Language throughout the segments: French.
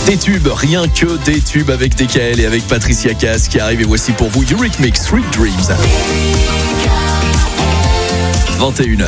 Des tubes, rien que des tubes avec DKL et avec Patricia Cass qui arrive. Et voici pour vous Eurythmics, Sweet Dreams. 21h.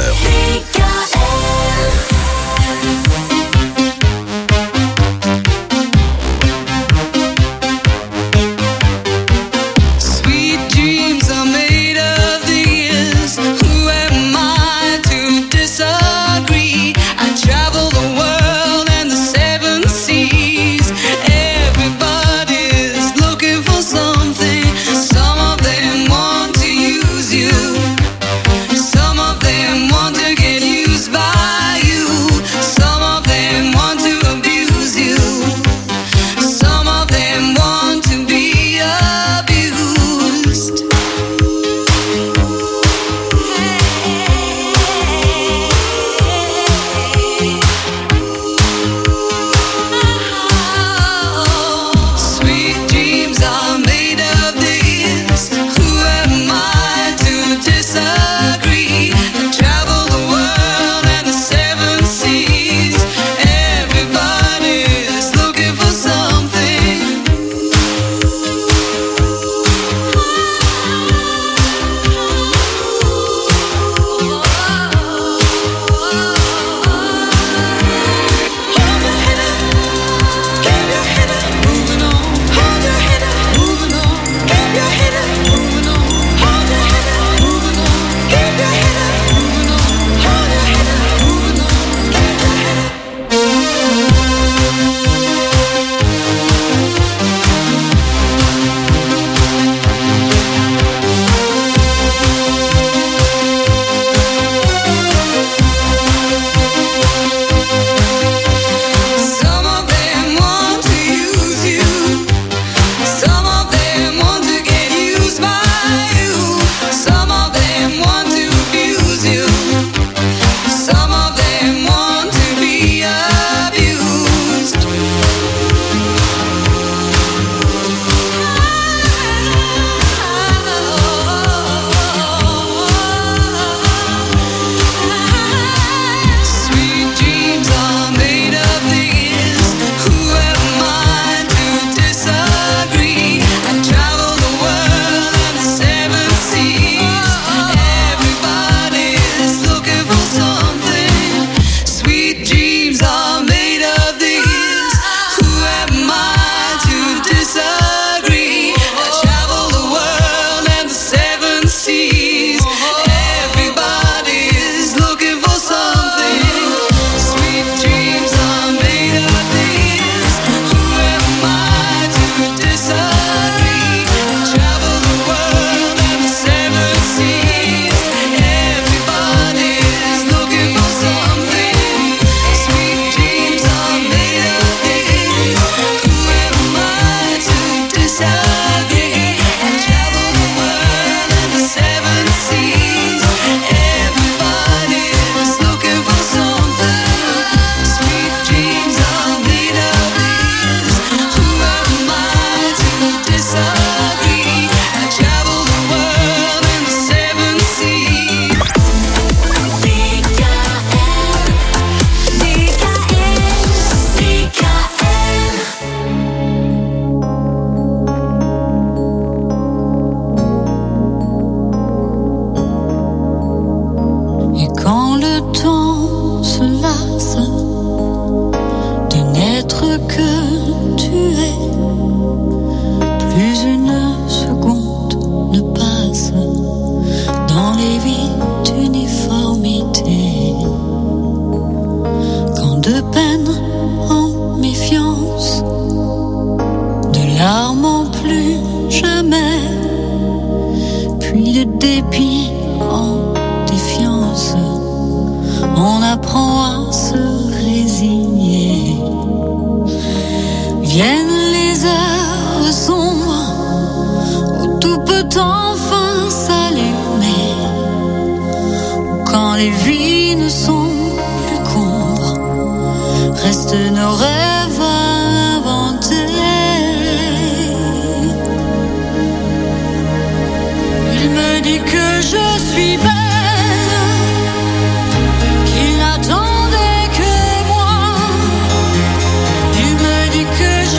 Que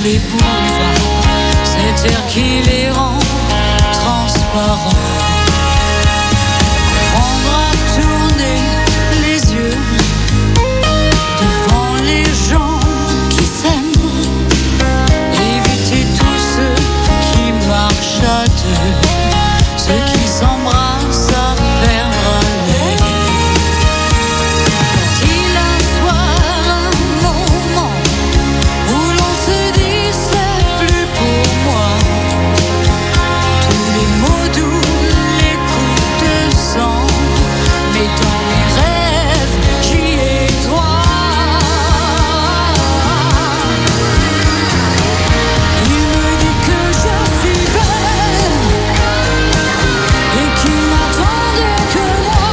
les boulevards, cet air qui les rend transparents. Apprendre à tourner les yeux devant les gens qui s'aiment, éviter tous ceux qui marchent à deux, ceux qui s'embrassent à perdre haleine. Il un soir un moment où l'on se dit c'est plus pour moi. Tous les mots doux, les coups de sang, mais dans mes rêves j'y ai droit. Il me dit que je suis belle et qu'il n'attendait que moi.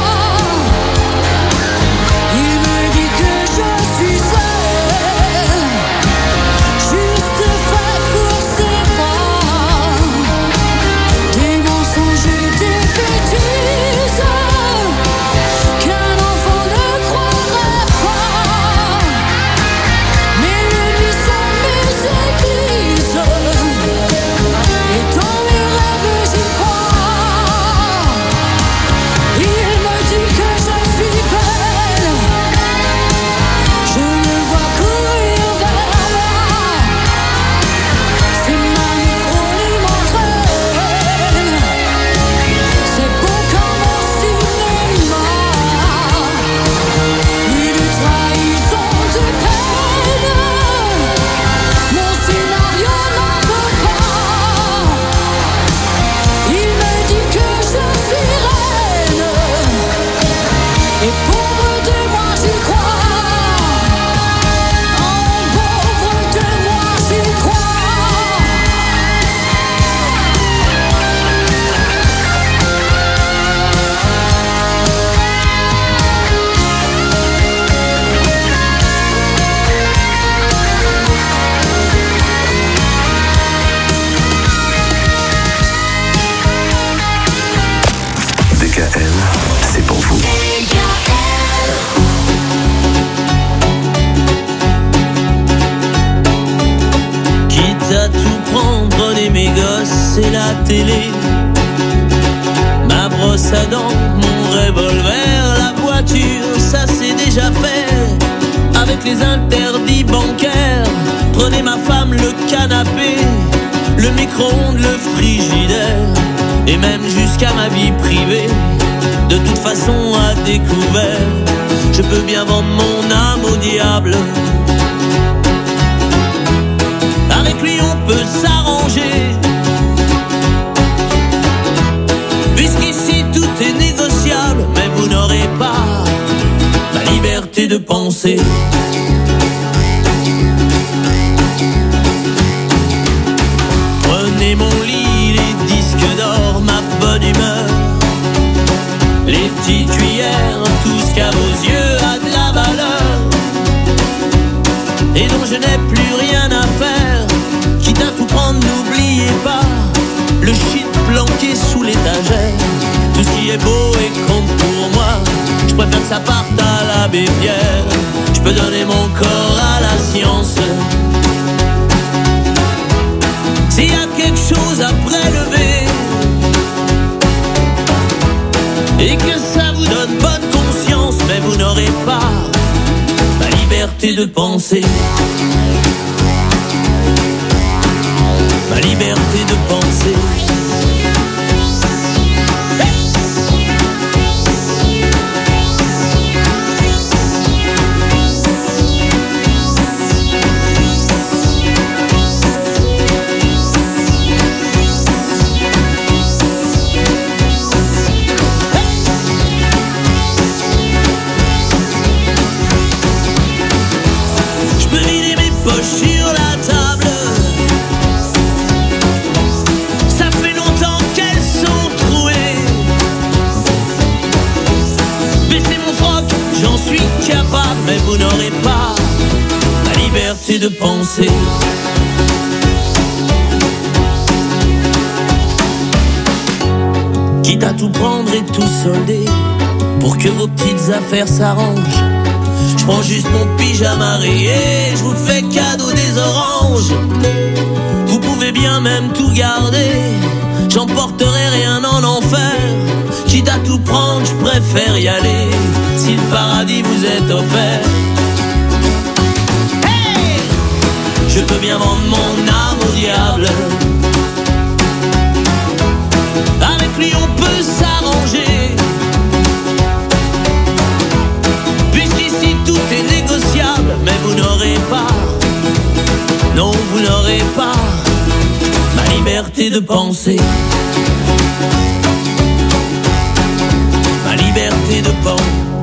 Il me dit que je suis seule, juste faite pour ses bras. Des mensonges et des bêtises qu'un enfant ne croirait pas. Mais lui sont mes églises et dans mes rêves j'y crois. Il me dit que je suis belle, je le vois courir vers moi. Ses mains me frôlent et m'entraînent, c'est beau comme au cinéma. Plus de trahison, de peine, mon scénario n'en veut pas. Il me dit que je suis reine, et pauvre de moi j'y crois. Oh, pauvre de moi j'y crois. DKL, c'est pour vous. Quitte à tout prendre, prenez mes gosses et la télé, ma brosse à dents, mon revolver, la voiture, ça c'est déjà fait. Avec les interdits bancaires, prenez ma femme, le canapé, le micro-ondes, le frigidaire, et même jusqu'à ma vie privée. De toute façon à découvert, je peux bien vendre mon âme au diable. Avec lui on peut s'arranger, puisqu'ici tout est négociable. Mais vous n'aurez pas la liberté de penser. Prenez mon lit, les disques d'or, ma bonne humeur, les petites cuillères, tout ce qu'à vos yeux a de la valeur et dont je n'ai plus rien à faire. Quitte à tout prendre, n'oubliez pas le shit planqué sous l'étagère. Tout ce qui est beau et compte pour moi, je préfère que ça parte à l'abbé Pierre. Je peux donner mon corps à la science. S'il y a quelque chose à prélever et que ça vous donne bonne conscience, mais vous n'aurez pas la liberté de penser. Ma liberté de penser. Je peux vider mes poches sur la table. Ça fait longtemps qu'elles sont trouées. Baisser mon froc, j'en suis capable, mais vous n'aurez pas la liberté de penser. Quitte à tout prendre et tout solder pour que vos petites affaires s'arrangent, je prends juste mon pyjama rayé, je vous fais cadeau des oranges. bien même tout garder, j'emporterai rien en enfer. Quitte à tout prendre, je préfère y aller, si le paradis vous est offert. Hey, je peux bien vendre mon âme au diable, avec lui on peut s'arranger, puisqu'ici tout est négociable. Mais vous n'aurez pas, non vous n'aurez pas ma liberté de penser, ma liberté de penser.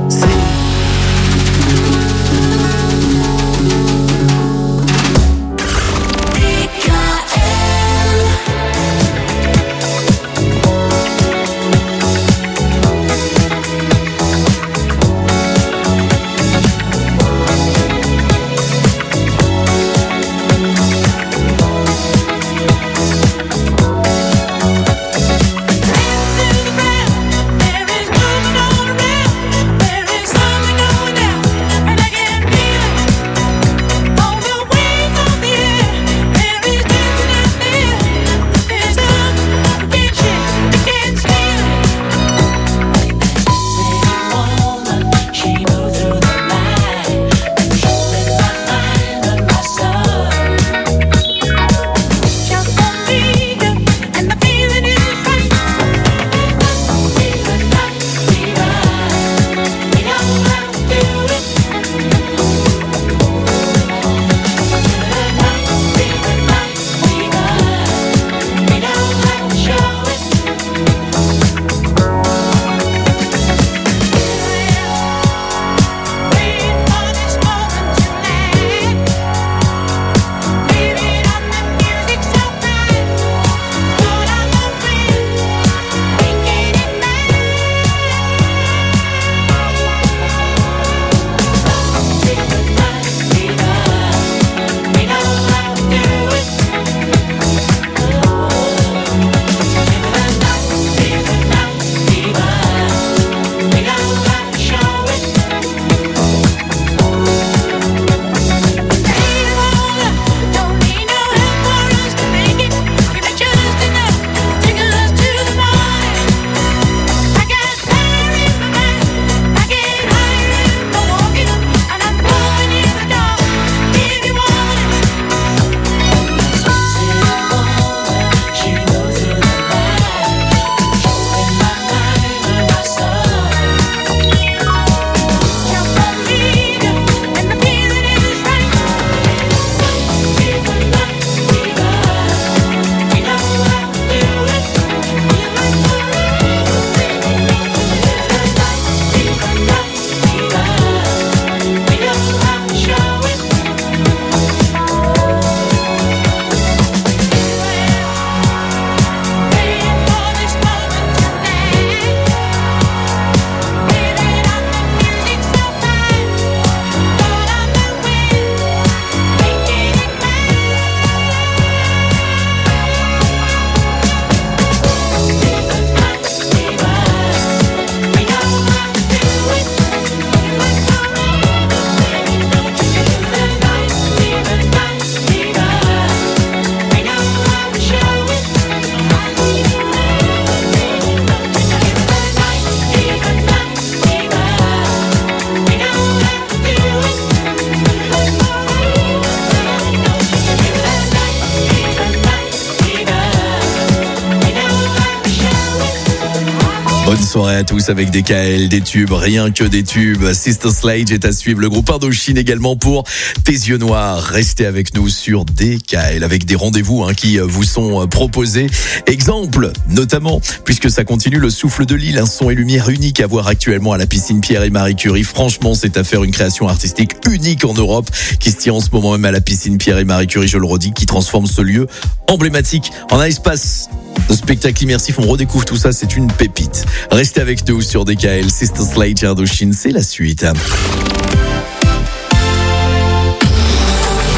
Bonne soirée à tous avec DKL, des tubes, rien que des tubes. Sister Sledge est à suivre, le groupe Indochine également pour Tes yeux noirs. Restez avec nous sur DKL avec des rendez-vous qui vous sont proposés. Exemple, notamment, puisque ça continue, le Souffle de Lille, un son et lumière unique à voir actuellement à la piscine Pierre et Marie Curie. Franchement, c'est à faire, une création artistique unique en Europe qui se tient en ce moment même à la piscine Pierre et Marie Curie, je le redis, qui transforme ce lieu emblématique en un espace de spectacle immersif. On redécouvre tout ça, c'est une pépite. Restez avec nous sur DKL, Sister Sledge, Indochine, c'est la suite. Dans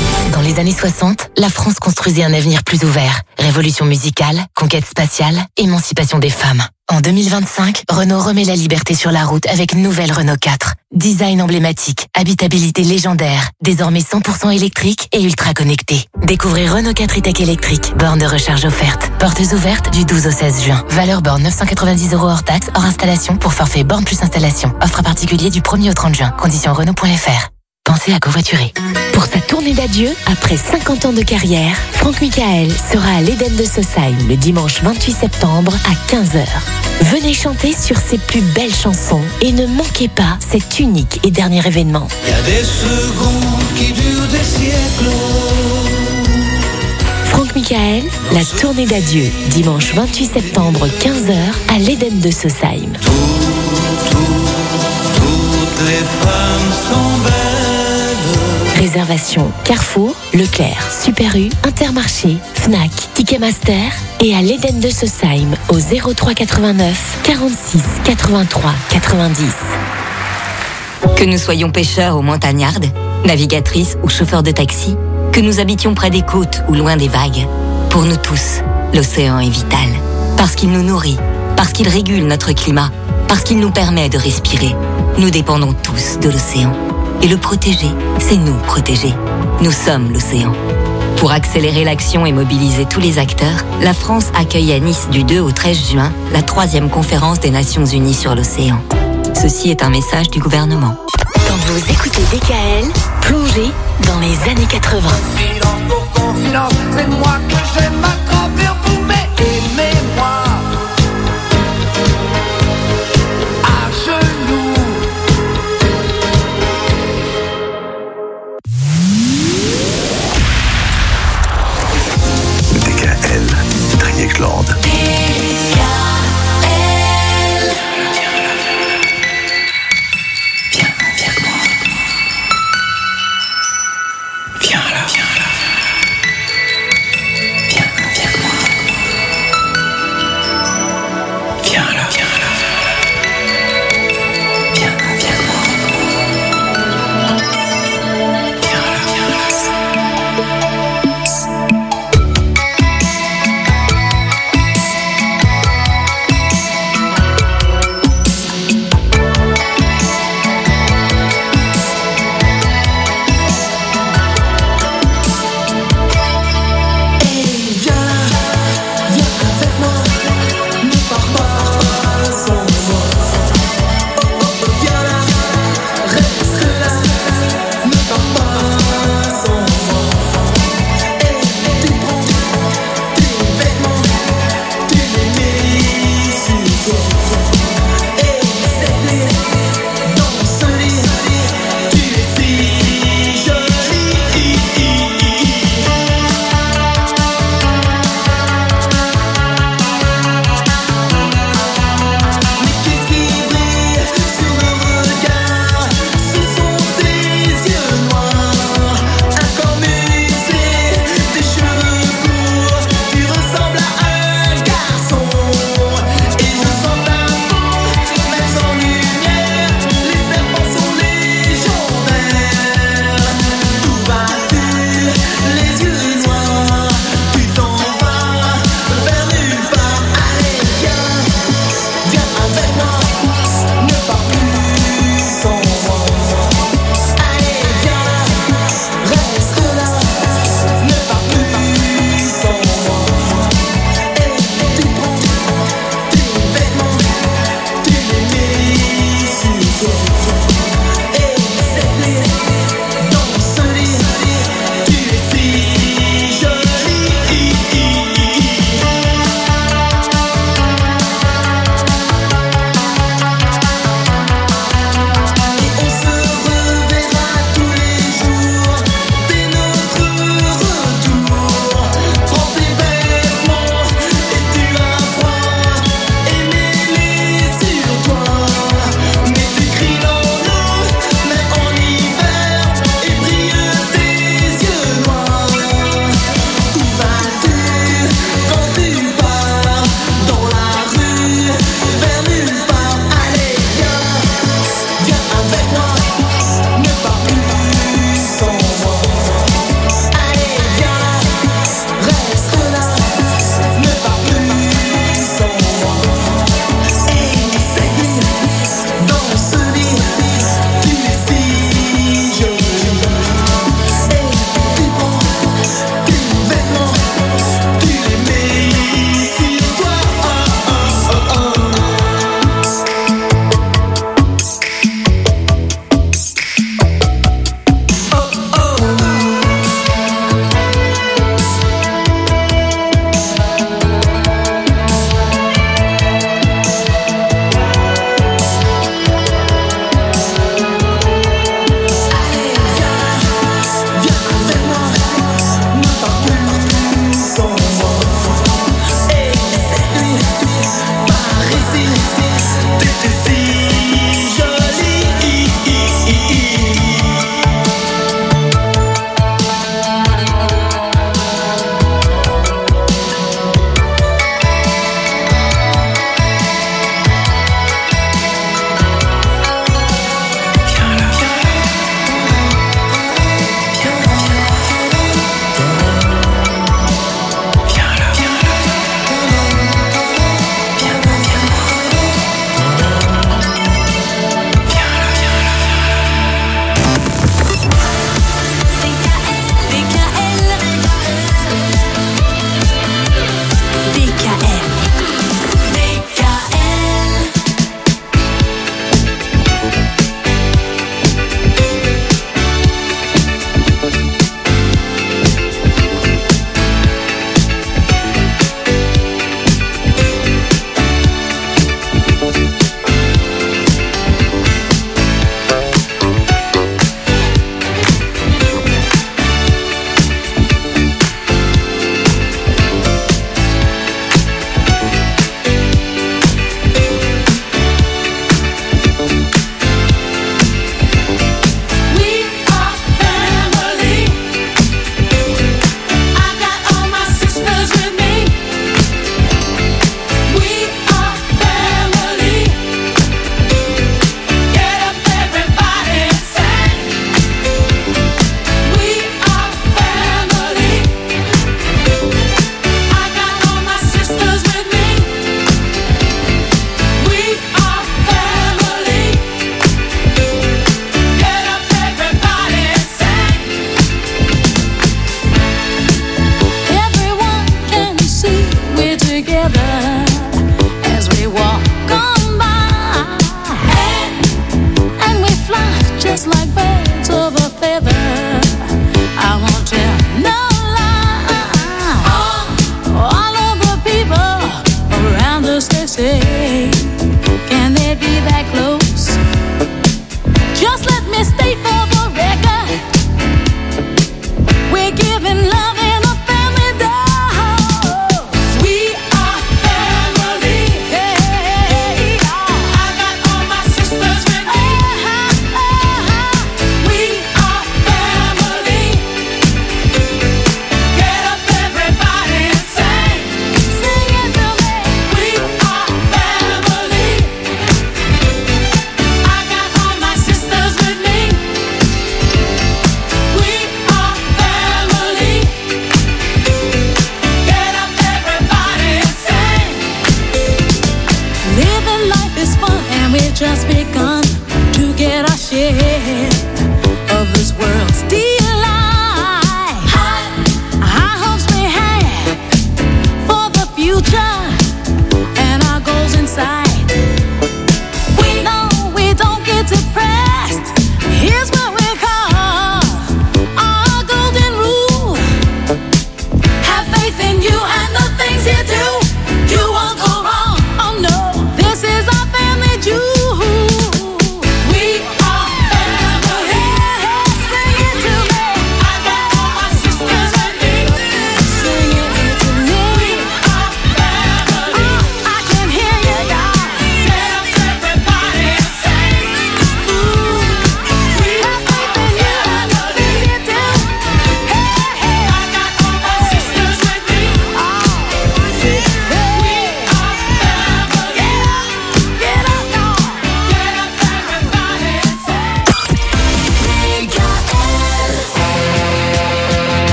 les années 60, la France construisait un avenir plus ouvert. Révolution musicale, conquête spatiale, émancipation des femmes. En 2025, Renault remet la liberté sur la route avec nouvelle Renault 4. Design emblématique, habitabilité légendaire, désormais 100% électrique et ultra connecté. Découvrez Renault 4 e-Tech électrique, borne de recharge offerte. Portes ouvertes du 12 au 16 juin. Valeur borne 990 € hors taxe, hors installation pour forfait borne plus installation. Offre à particulier du 1er au 30 juin. Conditions Renault.fr. Pensez à covoiturer. Pour sa tournée d'adieu, après 50 ans de carrière, Franck Michael sera à l'Éden de Saussaye le dimanche 28 septembre à 15h. Venez chanter sur ses plus belles chansons et ne manquez pas cet unique et dernier événement. Il y a des secondes qui durent des siècles. Franck Michael, la tournée d'adieu, dimanche 28 septembre 15h à l'Éden de Saussaye. Toutes les femmes sont belles. Réservation Carrefour, Leclerc, Super U, Intermarché, Fnac, Ticketmaster et à l'Éden de Saussaye au 03 89 46 83 90. Que nous soyons pêcheurs ou montagnardes, navigatrices ou chauffeurs de taxi, que nous habitions près des côtes ou loin des vagues, pour nous tous, l'océan est vital. Parce qu'il nous nourrit, parce qu'il régule notre climat, parce qu'il nous permet de respirer. Nous dépendons tous de l'océan. Et le protéger, c'est nous protéger. Nous sommes l'océan. Pour accélérer l'action et mobiliser tous les acteurs, la France accueille à Nice du 2 au 13 juin la 3e conférence des Nations Unies sur l'océan. Ceci est un message du gouvernement. Quand vous écoutez DKL, plongez dans les années 80. Confidence pour confidence, c'est moi que j'aime à travers vous, mais aimez-moi. À genoux. DKL, Triecland.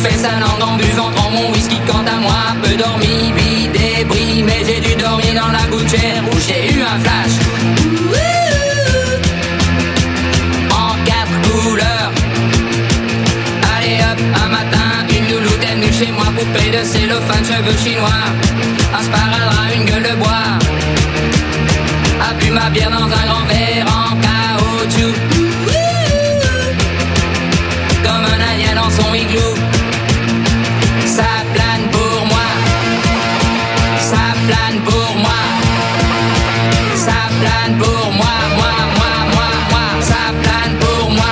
bouffé sa langue en buvant trop mon whisky. Quant à moi, peu dormi, vie débris, mais j'ai dû dormir dans la gouttière où j'ai eu un flash. En 4 couleurs. Allez hop, un matin, une louloute est venue chez moi, poupée de cellophane, cheveux chinois, un sparadrap, une gueule de bois. A bu ma bière dans un grand verre en caoutchouc, comme un indien dans son igloo. Ça plane pour moi, ça plane pour moi, ça plane pour moi, moi, ça plane pour moi.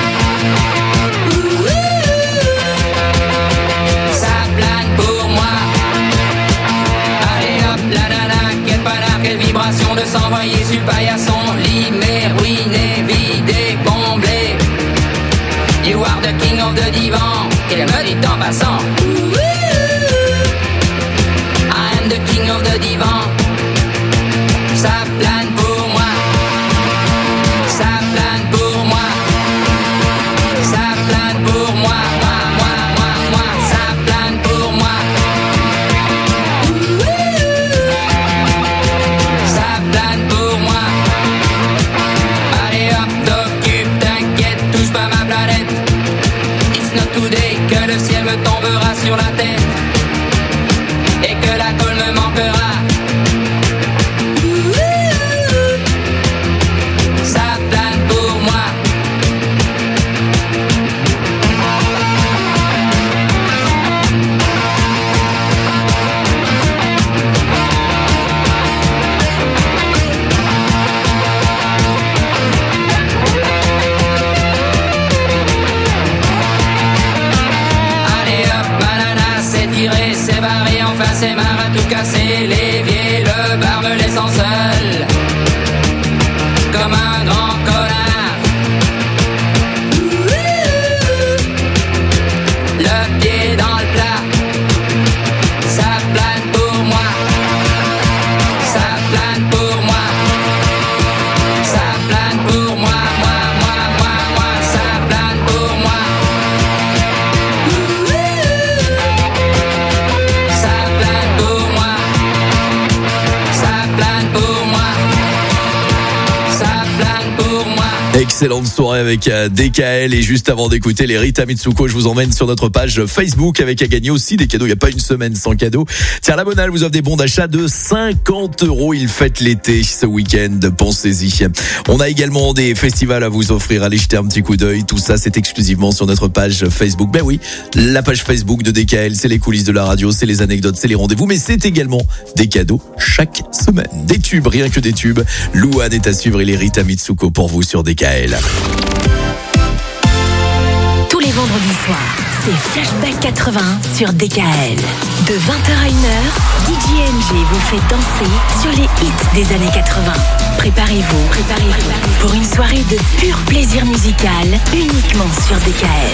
Ça plane pour moi. Allez hop, la nana, quelle panard, quelle vibration de s'envoyer sur paillasson, limé, ruiné, vidé, comblé. You are the king of the divan, qu'elle me dit en passant. I am the king of the divan. Ça plane pour moi, ça plane pour moi, ça plane pour moi, moi, ça plane pour moi. Ça plane pour moi. Allez hop, t'occupe, t'inquiète, touche pas ma planète. It's not today que le ciel me tombera sur la tête et que la colle me manquera. Ça plane pour moi. Allez hop, banana, c'est tiré, c'est barré, enfin c'est marre à tout casser. L'évier, le bar me laissant seul, comme un grand connard. Le pied dans le plat, ça plane pour moi, ça plane pour moi, ça plane pour moi, moi, ça plane pour moi. Ça plane pour moi, ça plane pour moi, ça plane pour moi. Excellente soirée avec DKL, et juste avant d'écouter les Rita Mitsuko, je vous emmène sur notre page Facebook avec à gagner aussi des cadeaux. Il n'y a pas une semaine sans cadeaux. Tiens, la Bonale vous offre des bons d'achat de 50 €. Il fête l'été ce week-end, pensez-y. On a également des festivals à vous offrir. Allez jeter un petit coup d'œil. Tout ça, c'est exclusivement sur notre page Facebook. Ben oui, la page Facebook de DKL, c'est les coulisses de la radio, c'est les anecdotes, c'est les rendez-vous, mais c'est également des cadeaux chaque semaine. Des tubes, rien que des tubes. Louane est à suivre et les Rita Mitsuko pour vous sur DKL. Tous les vendredis soirs, c'est Flashback 80 sur DKL. De 20h à 1h, DJ NG vous fait danser sur les hits des années 80. Préparez-vous pour une soirée de pur plaisir musical uniquement sur DKL.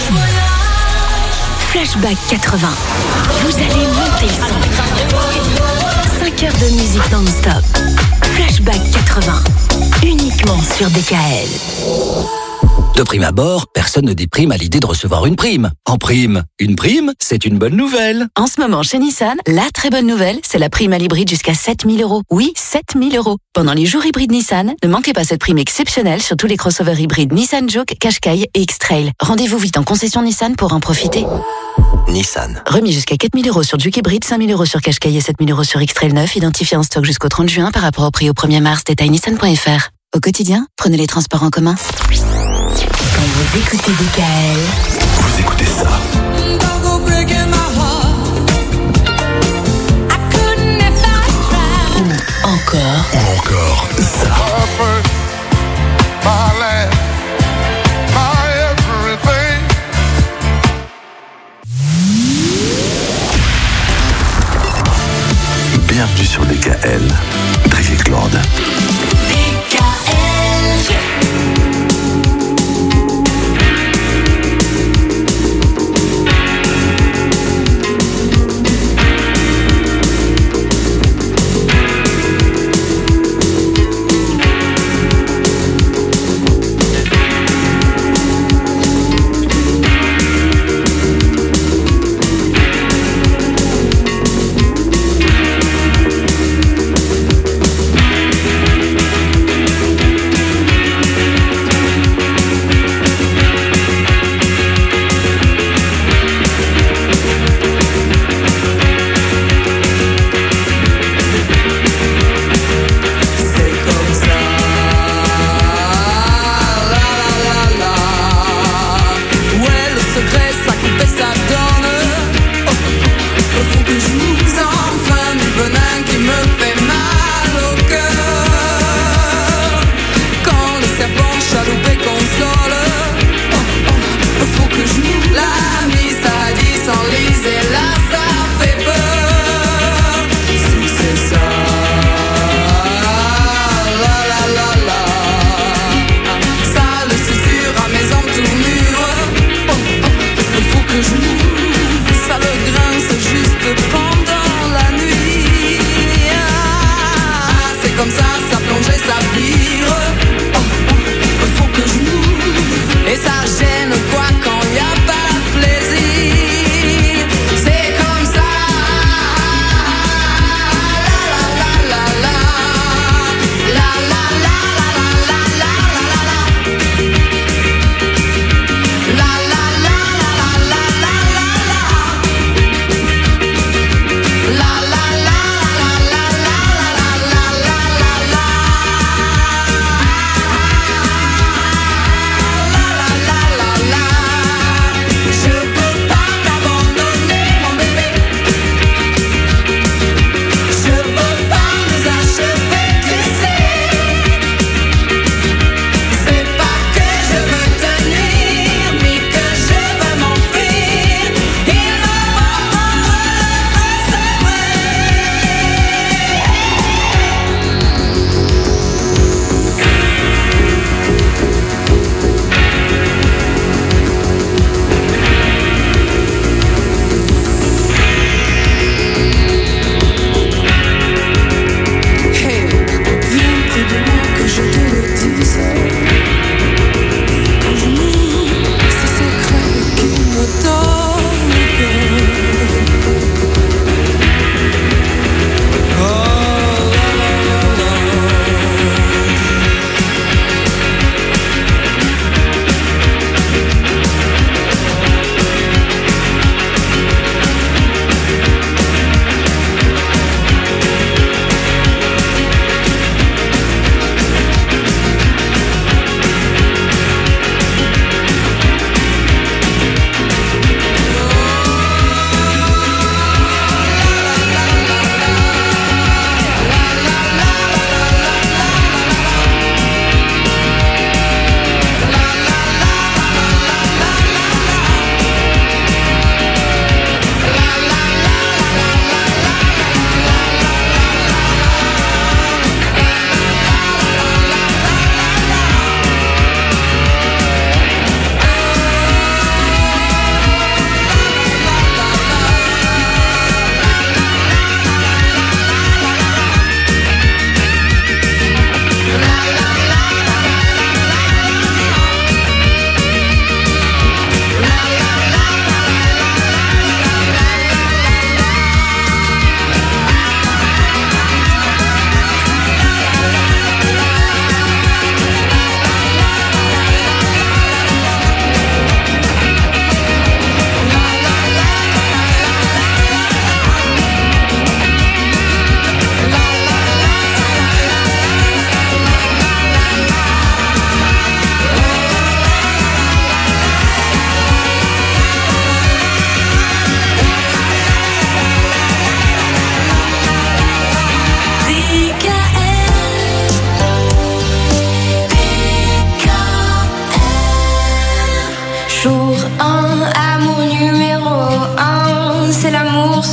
Flashback 80. Vous allez monter le son. 5 heures de musique non-stop. Flashback 80. Uniquement sur DKL. De prime abord, personne ne déprime à l'idée de recevoir une prime. En prime, une prime, c'est une bonne nouvelle. En ce moment, chez Nissan, la très bonne nouvelle, c'est la prime à l'hybride jusqu'à 7 000 €. Oui, 7 000 €. Pendant les jours hybrides Nissan, ne manquez pas cette prime exceptionnelle sur tous les crossovers hybrides Nissan Juke, Qashqai et X-Trail. Rendez-vous vite en concession Nissan pour en profiter. Nissan. Remis jusqu'à 4 000 € sur Juke hybride, 5 000 € sur Qashqai et 7 000 € sur X-Trail 9, identifié en stock jusqu'au 30 juin par rapport au prix au 1er mars. Détail nissan.fr. Au quotidien, prenez les transports en commun. Quand vous écoutez DKL, Vous écoutez ça. encore ça. Bienvenue sur DKL, Drivier-Claude.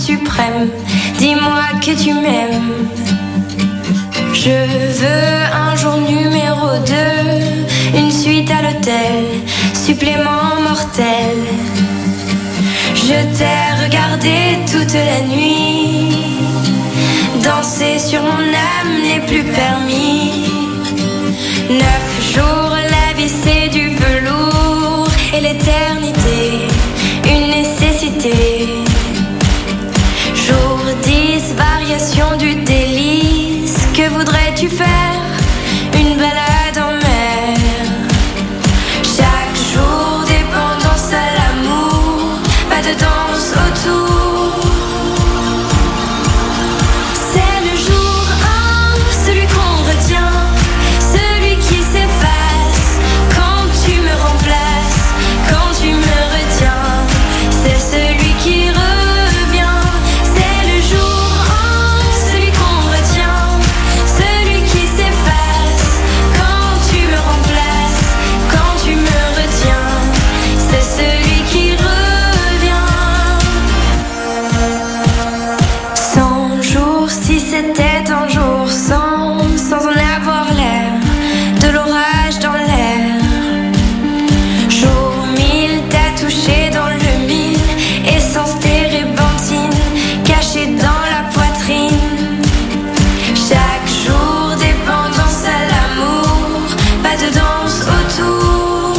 suprême, dis-moi que tu m'aimes. Je veux un jour numéro 2, une suite à l'hôtel, supplément mortel. Je t'ai regardé toute la nuit, danser sur mon âme n'est plus permis. 9 jours, la vie c'est du velours, et l'éternité, une nécessité. Jour 10, variation du délice, que voudrais-tu faire? Une balade en mer. Chaque jour, dépendance à l'amour, pas de danse autour. C'est le jour 1, celui qu'on retient, celui qui s'efface quand tu me remplaces, quand tu me retiens. C'est celui qui revient. C'est le jour 1, celui qu'on retient, celui qui s'efface quand tu me remplaces, quand tu me retiens. C'est celui qui revient. 100 jours, si c'était un jour sans en avoir l'air, de l'orage dans l'air. Jour 1000, t'as touché dans le mille, essence térébenthine, cachée dans la poitrine. Chaque jour, dépendance à l'amour, pas de danse autour.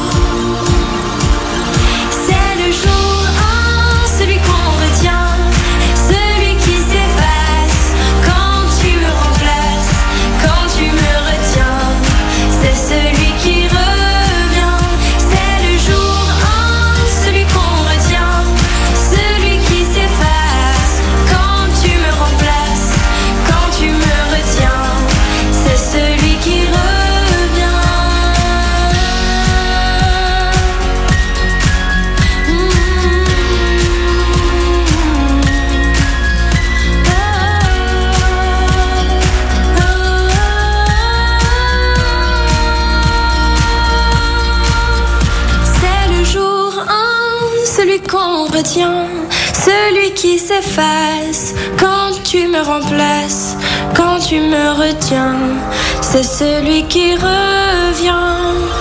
C'est le jour 1, celui qu'on retient, celui qui s'efface quand tu me remplaces, quand tu me retiens. C'est celui qui revient. C'est le jour 1, celui qu'on retient, celui qui s'efface quand tu me remplaces, quand tu me retiens. C'est celui qui revient. C'est le jour 1, celui qu'on retient, celui qui s'efface quand tu me remplaces, quand tu me retiens. C'est celui qui revient.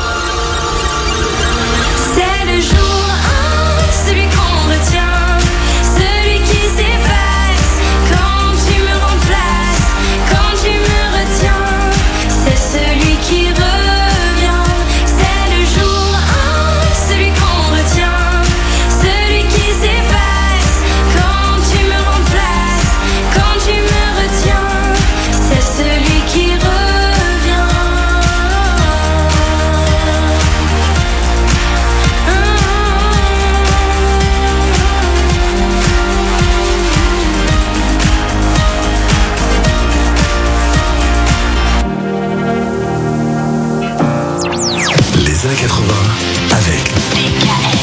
C'est le jour 1, celui qu'on retient, celui qui s'efface quand tu me remplaces, quand tu me retiens. C'est celui qui revient. C'est le jour 1, celui qu'on retient, celui qui s'efface quand tu me remplaces, quand tu me retiens. C'est celui qui revient. Les années 80 avec DKL.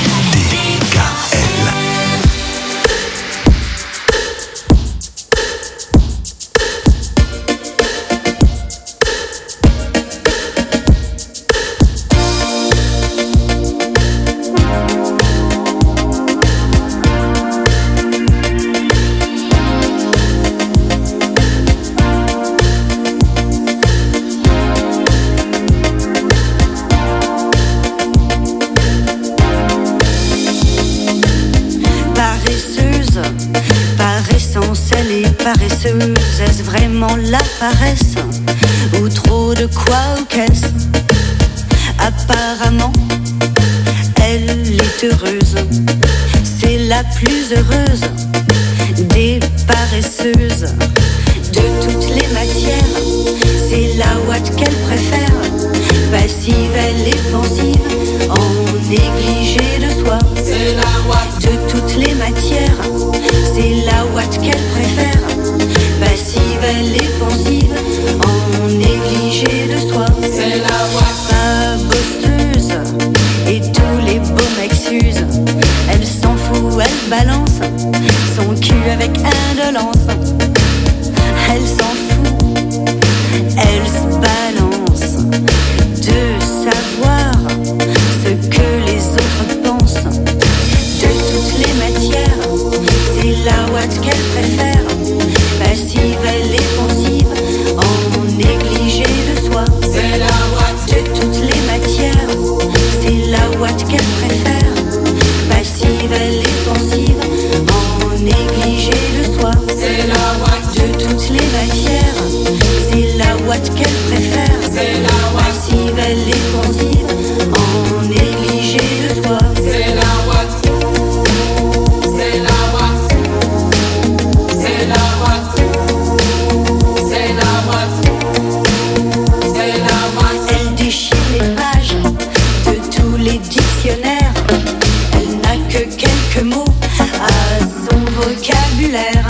Paresseuse, est-ce vraiment la paresse ou trop de quoi ou qu'est-ce? Apparemment, elle est heureuse, c'est la plus heureuse des paresseuses. De toutes les matières, c'est la ouate qu'elle préfère, passive, elle est pensive, en négligé de soi. C'est la ouate. De toutes les matières, c'est la ouate qu'elle préfère, passive, elle est pensive, en négligé de soi. C'est la ouate. Pas bosseuse, et tous les beaux mecs s'usent. Elle s'en fout, elle balance son cul avec indolence. Elle s'en fout, elle se balance de savoir ce que les autres pensent. De toutes les matières, c'est la ouate qu'elle préfère, passive, elle est pensive, en négligé de soi. C'est la ouate de toutes les matières, c'est la ouate qu'elle préfère, passive, elle est pensive, en négligé de soi. C'est la ouate de toutes les matières, c'est la ouate qu'elle préfère, c'est la ouate passive, elle est pensive, en négligé de soi. C'est la ouate, c'est la ouate, c'est la ouate, c'est la ouate, c'est la ouate. Elle déchire les pages de tous les dictionnaires, elle n'a que quelques mots à son vocabulaire.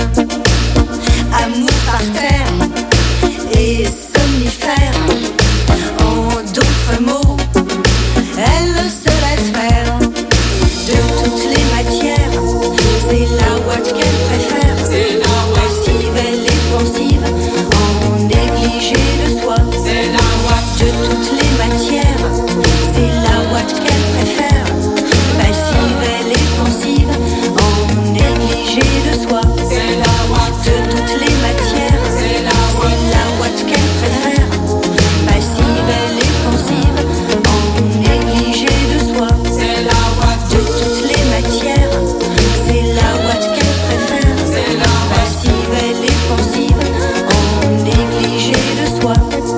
Amour par terre et somnifère, en d'autres mots, elle se laisse faire. De toutes les matières, c'est la ouate qu'elle préfère, c'est la passive, elle est pensive, en négligé de soi. C'est la ouate de toutes les matières, c'est la ouate qu'elle préfère, passive, elle est pensive, en négligé de soi. C'est la ouate de toutes les matières, c'est la ouate qu'elle préfère, passive, elle est pensive, en négligé de soi. C'est la ouate de toutes les matières, c'est la ouate qu'elle préfère, c'est la passive, elle est pensive, en négligé de soi.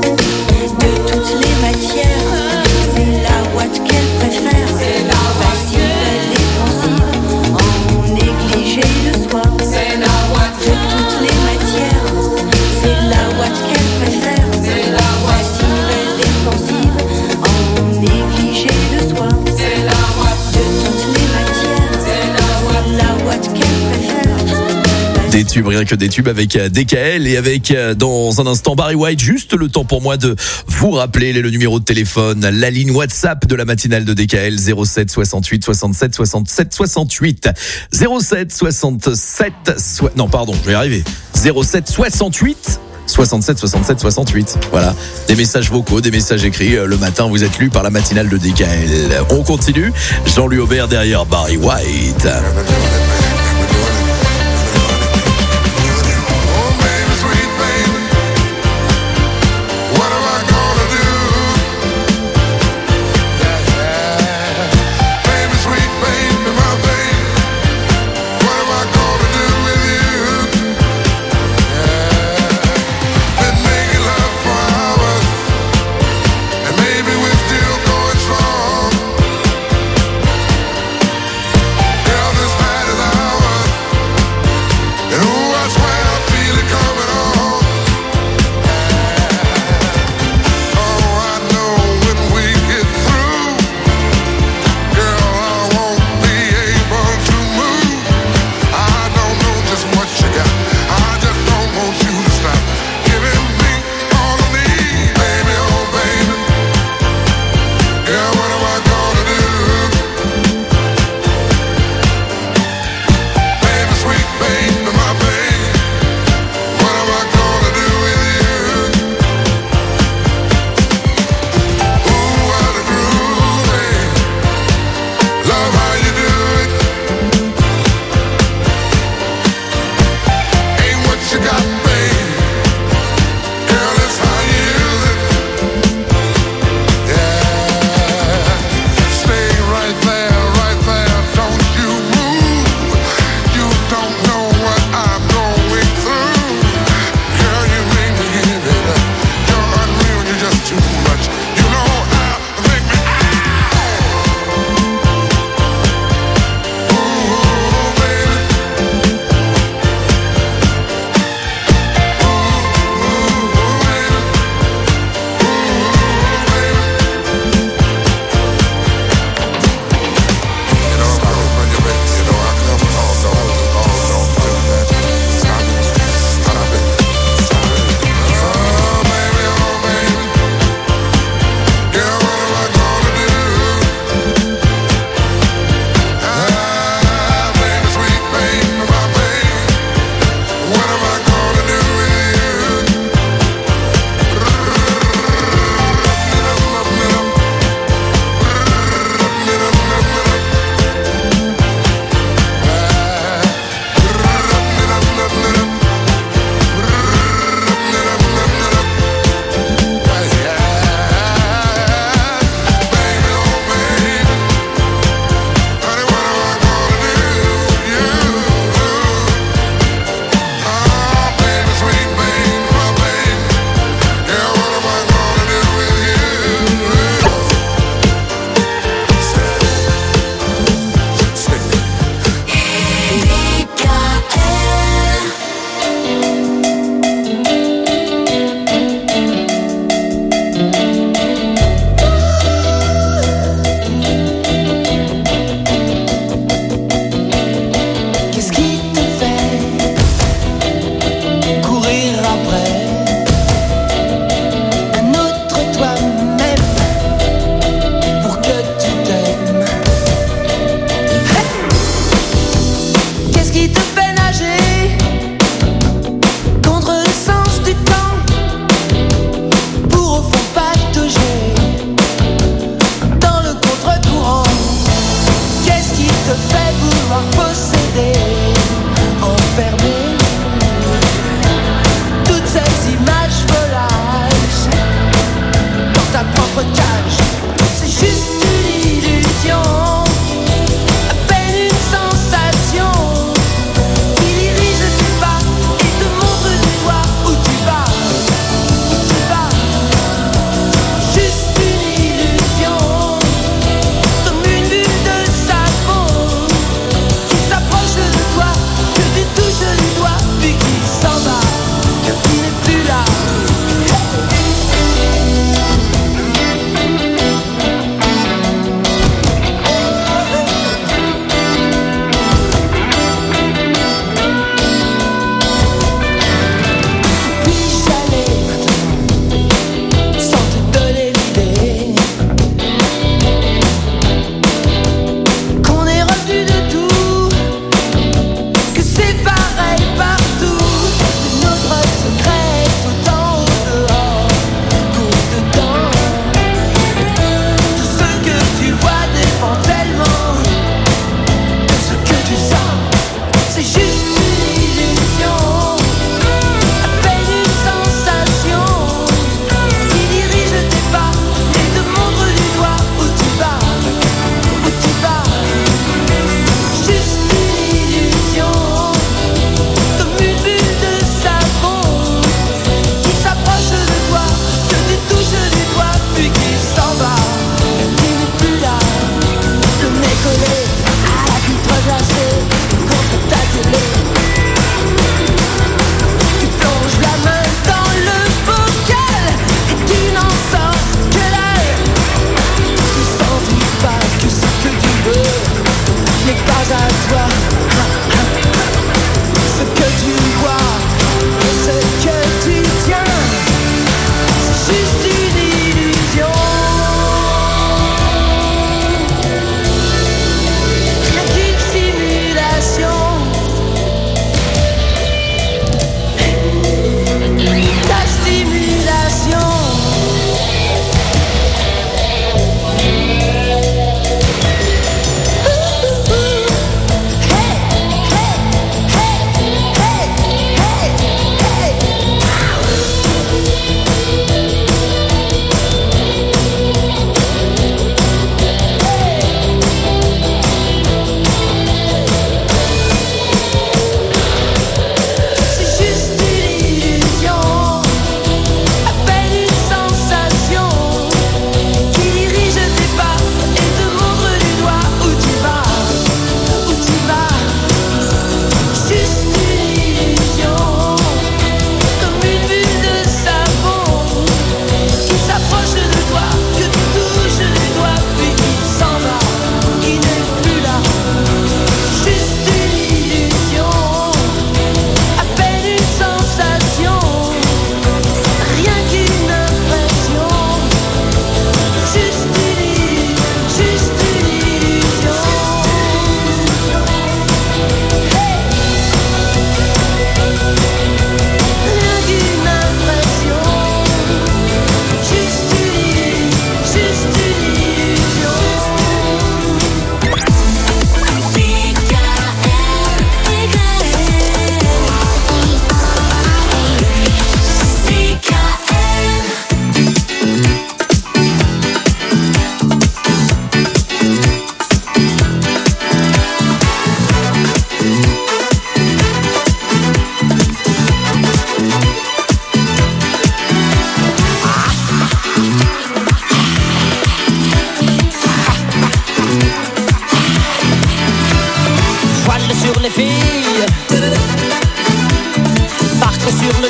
De toutes les matières, c'est la ouate qu'elle préfère, c'est la passive, elle est pensive, en négligé de soi. C'est la ouate de toutes les matières, c'est la ouate qu'elle préfère, c'est la passive, elle est pensive, en négligé de soi. C'est la ouate de toutes les matières, c'est la ouate qu'elle préfère. Des tubes, rien que des tubes avec DKL et avec dans un instant Barry White. Juste le temps pour moi de vous rappeler le numéro de téléphone, la ligne WhatsApp de la matinale de DKL, 07 68 67 67 68 07 67 non pardon, je vais y arriver, 07 68 67 67 68. Voilà, des messages vocaux, des messages écrits. Le matin, vous êtes lus par la matinale de DKL. On continue. Jean-Louis Aubert derrière Barry White. Girl, this night is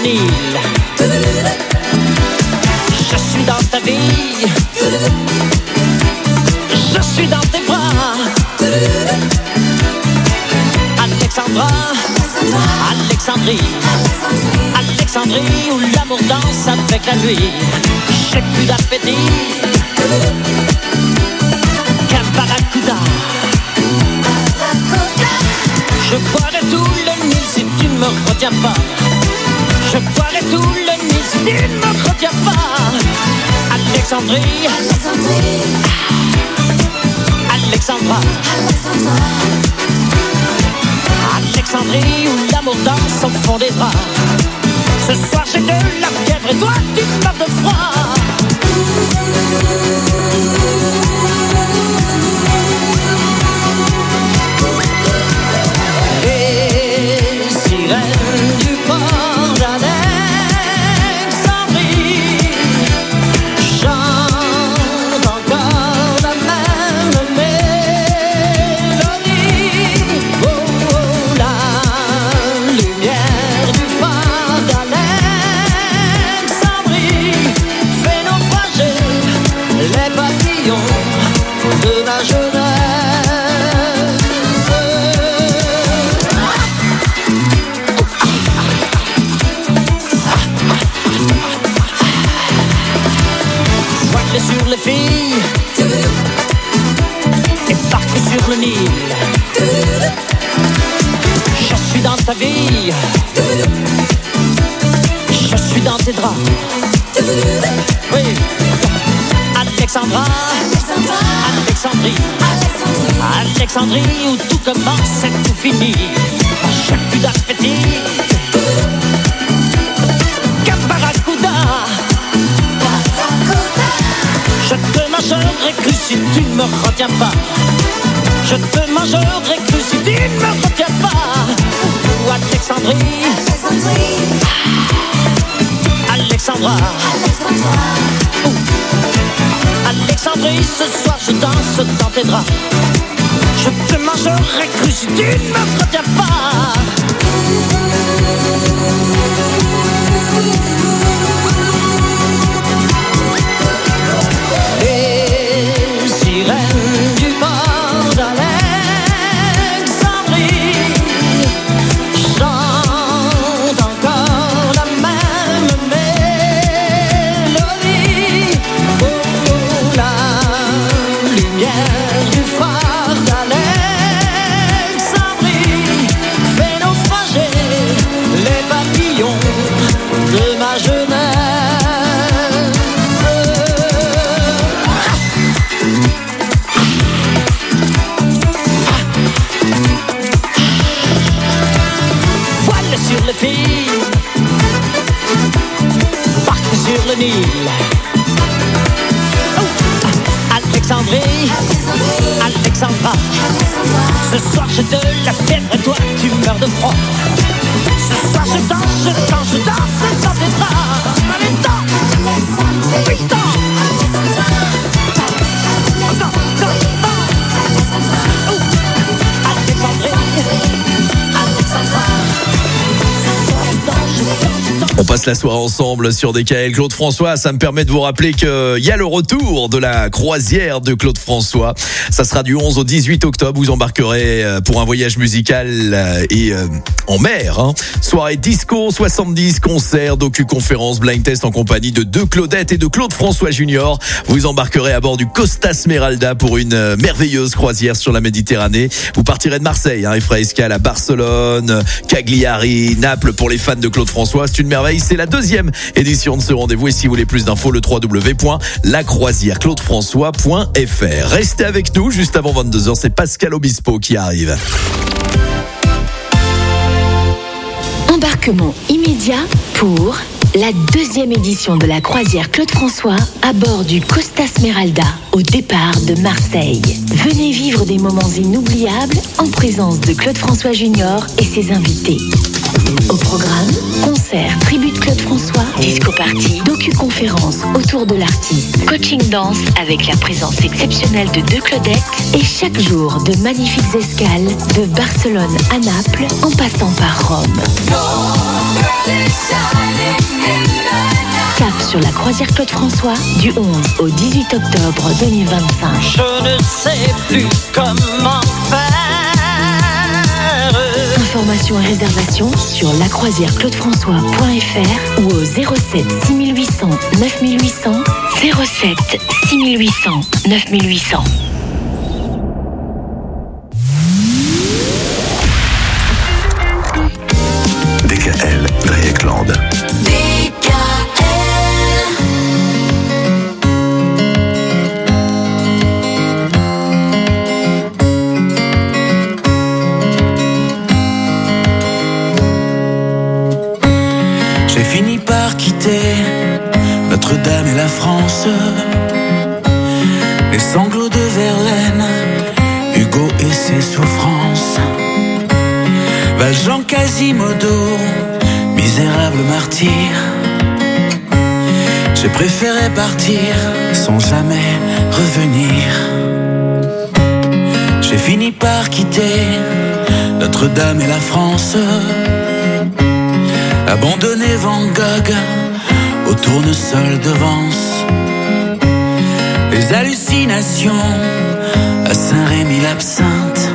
Nil. Je suis dans ta vie. Je suis dans tes bras. Alexandra, Alexandrie, Alexandrie où l'amour danse avec la nuit. J'ai plus d'appétit qu'un barracuda. Je boirai tout le Nil si tu ne me retiens pas. Je boirai tout le Nil si tu ne me retiens pas. Alexandrie, Alexandra, Alexandrie où l'amour danse au fond des draps. Ce soir j'ai de la fièvre et toi tu meurs de froid. Les sirènes du port d'Alexandrie chantent encore la même mélodie. Oh, oh, la lumière du phare d'Alexandrie fait naufrager les papillons de ma jeunesse. Voile sur les filles et parque sur le Nil. Je suis dans ta vie. Je suis dans tes draps. Oui. Alexandra, Alexandrie, Alexandrie où tout commence et tout finit. J'ai plus d'appétit qu'un barracuda. Je te mangerai cru si tu ne me retiens pas. Je te mangerai cru si tu ne me retiens pas. Ou Alexandrie, Alexandra, Alexandrie, ce soir je danse dans tes draps. Je te mangerai cru si tu ne me retiens pas. Les sirènes du port d'Alexandrie chantent encore la même mélodie. Oh, la lumière du phare d'Alexandrie fait naufrager les papillons de ma jeunesse. Voile sur les filles, parc sur le Nil. Oh, Alexandrie, Alexandra, ce soir j'ai de la fièvre et toi tu meurs de froid. Ce soir je danse, je danse, je danse dans tes draps. Allez, danse, putain. On passe la soirée ensemble sur DKL. Claude François, ça me permet de vous rappeler qu'il y a le retour de la croisière de Claude François. Ça sera du 11 au 18 octobre. Vous embarquerez pour un voyage musical et en mer. Soirée disco, 70 concerts, docu-conférences, blind test en compagnie de deux Claudettes et de Claude François Junior. Vous embarquerez à bord du Costa Smeralda pour une merveilleuse croisière sur la Méditerranée. Vous partirez de Marseille et ferez escale à Barcelone, Cagliari, Naples pour les fans de Claude François. C'est une merveille. C'est la deuxième édition de ce rendez-vous et si vous voulez plus d'infos, le www.lacroisièreclaudefrançois.fr. Restez avec nous juste avant 22h, c'est Pascal Obispo qui arrive. Embarquement immédiat pour la deuxième édition de la croisière Claude François à bord du Costa Smeralda au départ de Marseille. Venez vivre des moments inoubliables en présence de Claude François Junior et ses invités. Au programme, concerts, tribute Claude François, disco party, docu-conférences autour de l'artiste, coaching danse avec la présence exceptionnelle de deux Claudettes et chaque jour de magnifiques escales de Barcelone à Naples en passant par Rome. Cap sur la croisière Claude François du 11 au 18 octobre 2025. Je ne sais plus comment faire. Informations et réservations sur lacroisièreclaudefrançois.fr ou au 07 6800 9800 07 6800 9800. DKL, Dreieckland. J'ai fini par quitter Notre-Dame et la France, les sanglots de Verlaine, Hugo et ses souffrances, Valjean, Quasimodo, misérable martyr. J'ai préféré partir sans jamais revenir. J'ai fini par quitter Notre-Dame et la France, abandonner Van Gogh au tournesol de Vence, les hallucinations à Saint-Rémy-l'Absinthe,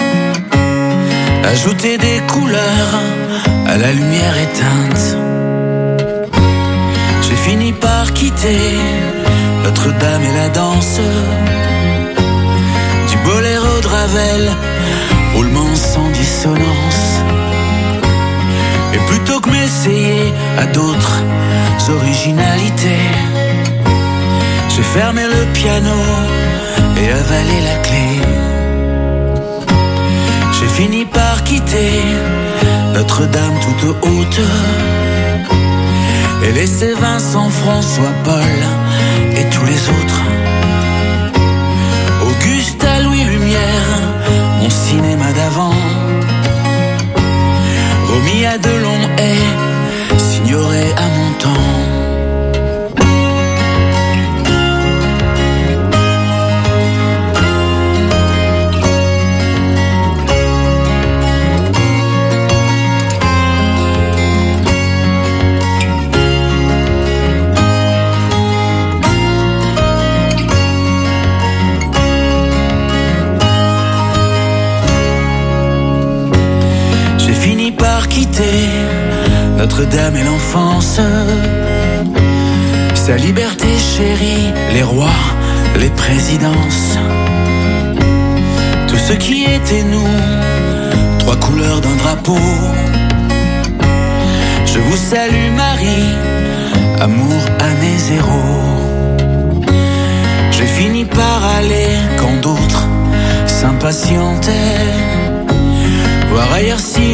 ajouter des couleurs à la lumière éteinte. J'ai fini par quitter Notre-Dame et la danse, du boléro de Ravel, roulement sans dissonance. Et plutôt que m'essayer à d'autres originalités, j'ai fermé le piano et avalé la clé. J'ai fini par quitter Notre-Dame toute haute et laisser Vincent, François, Paul et tous les autres. Auguste à Louis Lumière, mon cinéma d'avant, remis à de longs haies, signoré à mon temps. Notre-Dame et l'enfance, sa liberté chérie, les rois, les présidences, tout ce qui était nous, trois couleurs d'un drapeau. Je vous salue Marie, amour à mes zéros. J'ai fini par aller quand d'autres s'impatientaient, voir ailleurs si